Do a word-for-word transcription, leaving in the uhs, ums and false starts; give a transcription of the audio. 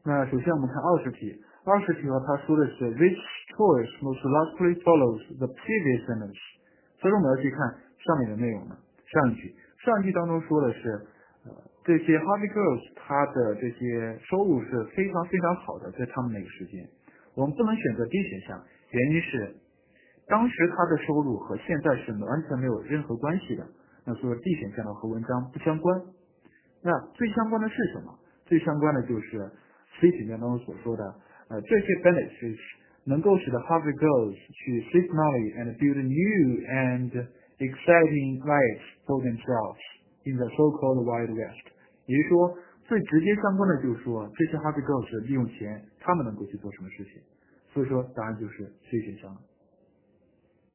那首先我们看二十题，二十题的话，它说的是 which choice most likely follows the previous sentence。所以说我们要去看上面的内容呢。上一句，上一句当中说的是，呃，这些 Harvey Girls 他的这些收入是非常非常好的，在他们那个时间，我们不能选择 D 选项，原因是当时他的收入和现在是完全没有任何关系的。那所以 D 选项呢和文章不相关。那最相关的是什么？最相关的就是 C 选项当中所说的，呃，这些 benefits 能够使得 Harvard Girls 去 save money and build new and exciting lives for themselves in the so-called Wild West。也就是说，最直接相关的就是说，这些 Harvard Girls 利用钱，他们能够去做什么事情。所以说，答案就是 C 选项。